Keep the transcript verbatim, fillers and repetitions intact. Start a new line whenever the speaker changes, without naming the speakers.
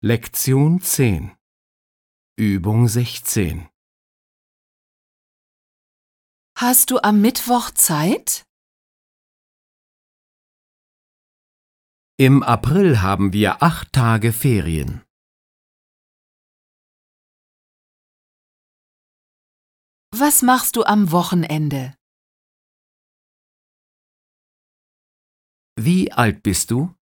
Lektion zehn. Übung sechzehn.
Hast du am Mittwoch Zeit?
Im April haben wir acht Tage Ferien.
Was machst du am Wochenende?
Wie alt bist du?